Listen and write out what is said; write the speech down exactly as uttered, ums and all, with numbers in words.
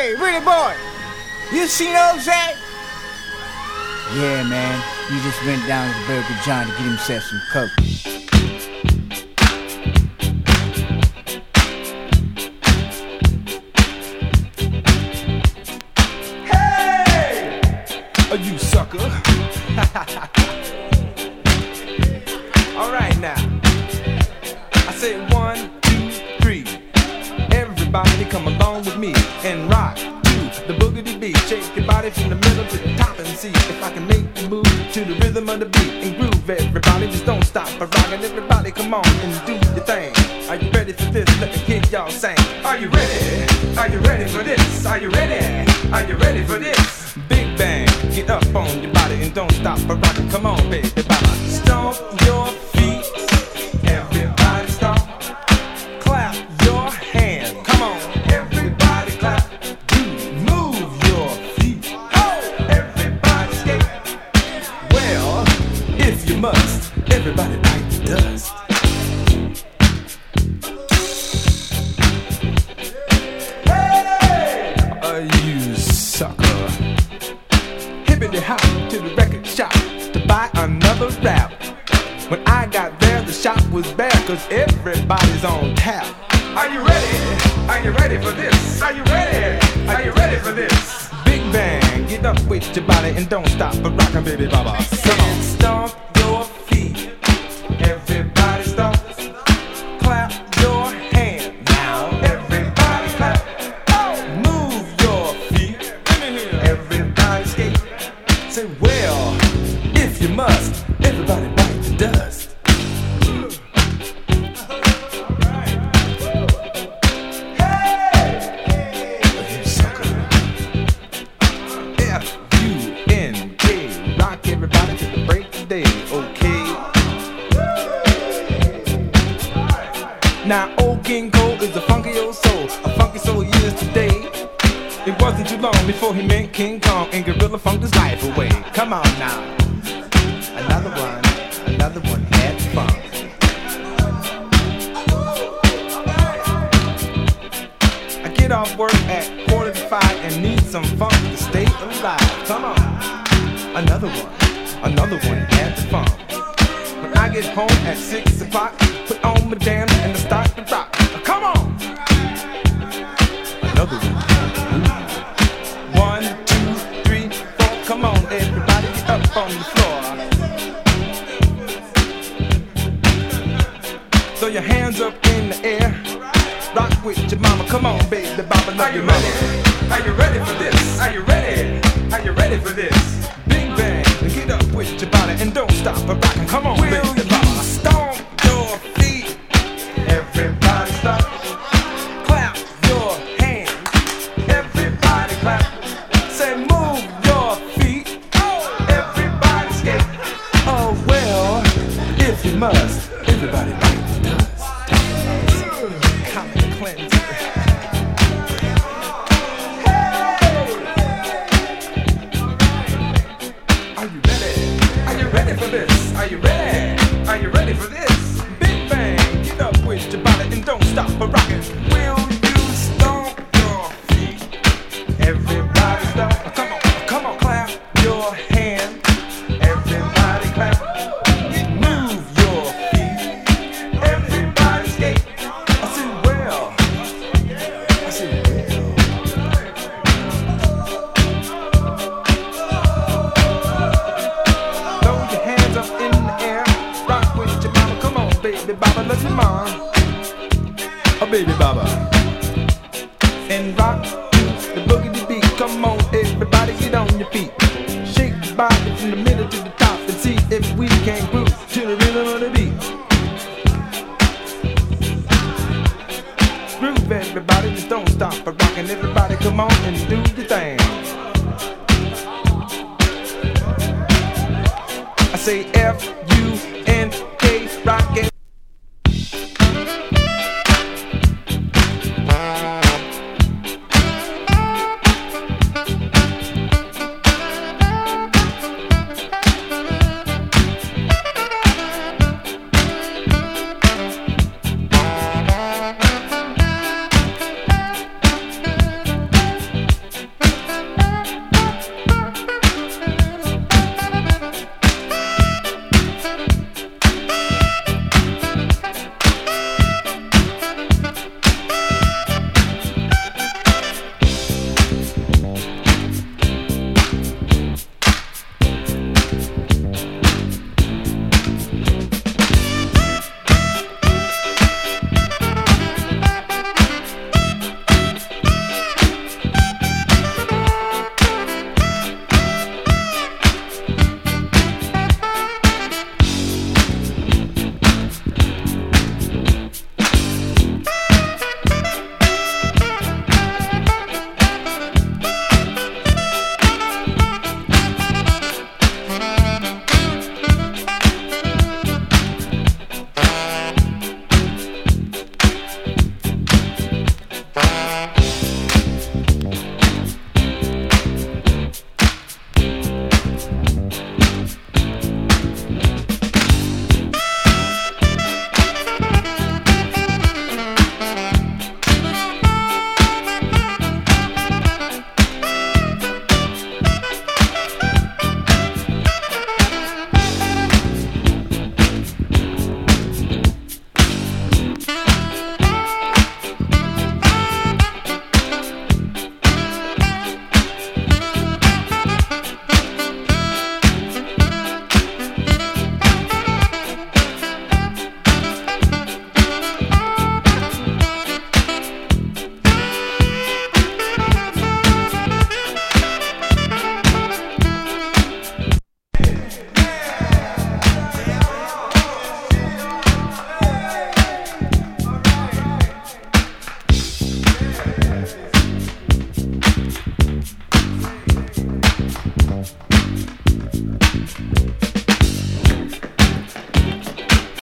Hey, Pretty Boy, you seen Jose? Yeah, man, he just went down to the Burger John to get himself some coke. Hey! Oh, you sucker. All right now. I say one, two, three. Everybody come along with me and rock to the boogity beat. Shake your body from the middle to the top and see if I can make you move to the rhythm of the beat and groove. Everybody just don't stop for rocking. Everybody come on and do your thing. Are you ready for this? Let me hear y'all sing. Are you ready? Are you ready for this? Are you ready? Are you ready for this? Big bang, get up on your body and don't stop for rocking. Come on, baby, baba. Stomp your feet. Everybody stomp. Clap your hands. Come on, everybody clap. Move your feet. Oh, everybody skate. Well, if you must, everybody bite the dust. Sucker. Hippity hop to the record shop to buy another rap. When I got there, the shop was bare, cause everybody's on tap. Are you ready? Are you ready for this? Are you ready? Are you ready for this? Big bang, get up with your body and don't stop for rockin', baby baba. Come on, stomp your feet. Everybody stomp. Clap your hands. Now everybody clap. Move your feet. Everybody skate. Say, well, if you must, everybody bite the dust. Hey! You sucker. F U N K. Rock everybody to the break of day, okay? Now, old King Cole is a funky old soul. A funky soul years today. It wasn't too long before he met King Kong and Gorilla funked his life away. Come on now. Another one, another one had fun. I get off work at quarter to five and need some funk to stay alive. Come on. Another one, another one had fun. When I get home at six o'clock, put on my jams and I start to rock. Come on. Another one. One, two, three, four. Come on, everybody, get up on the floor. Throw your hands up in the air. Rock with your mama. Come on, baby, Baba, love your mama. Are you ready for this? Are you ready? Are you ready for this? Big bang, get up with your body and don't stop for rocking. Come on, baby, Baba. Stomp your feet. Everybody stop. Clap your hands. Everybody clap. Say move your feet. Everybody skate. Oh well, if you must, everybody bite the dust. Common cleanse. Are you ready? Are you ready for this? Are you ready? Are you ready for this? Big bang, get up with your body and don't stop for rocking. Will you stomp your feet? Everybody stop. Come on, come on, clap your hands. Everybody clap. Move your feet. Everybody skate. I said, well. I said, well. Throw your hands up in the air. Rock with your mama. Come on, baby Baba, love your mom. Oh, baby Baba. And rock the boogie beat. Come on, everybody, get on your feet. Shake your body from the middle to the top and see if we can groove to the rhythm of the beat. Groove, everybody, just don't stop for rocking. Everybody, come on and do your thing. I say F U N K, rock it.